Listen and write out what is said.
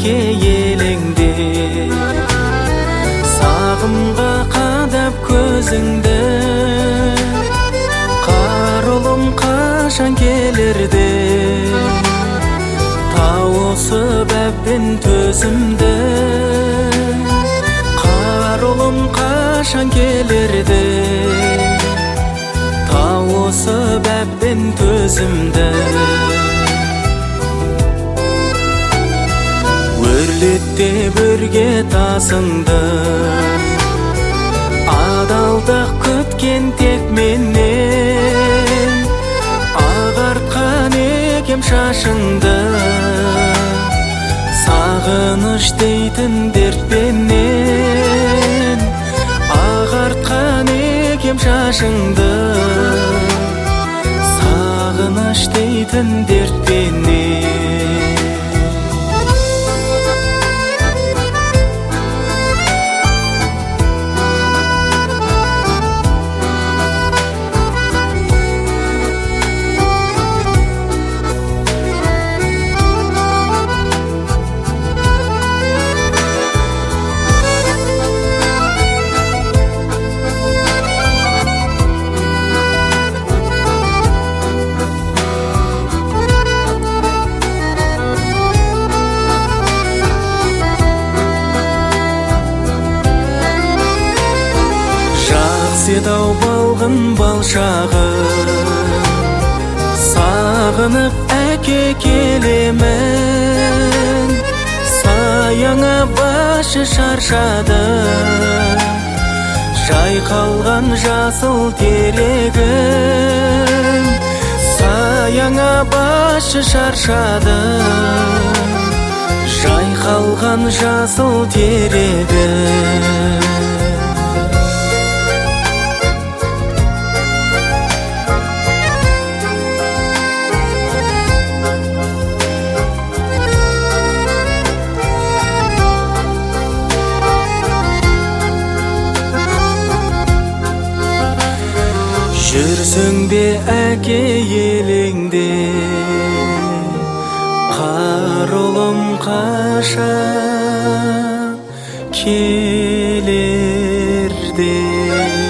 әке елеңде, сағымға қадап көзіңді, қарулым қашан келерде, тауысып әбден төзімді, қарулым қашан келерде, тауысып әбден төзімді. Өрлетте бірге тасыңды, адалдық күткен тек менен, ағартқан екем шашыңды, сағыныш дейтін дертпенен, ағартқан екем шашыңды, сағыныш дейтін дертпенен. Седау балғын балшағы, сағынып әке келемін, саяңа башы шаршады, жайқалған жасыл терегім, саяңа башы шаршады, жайқалған жасыл терегім. Жүрсің бе әке елеңде, қарулым қашан келерде.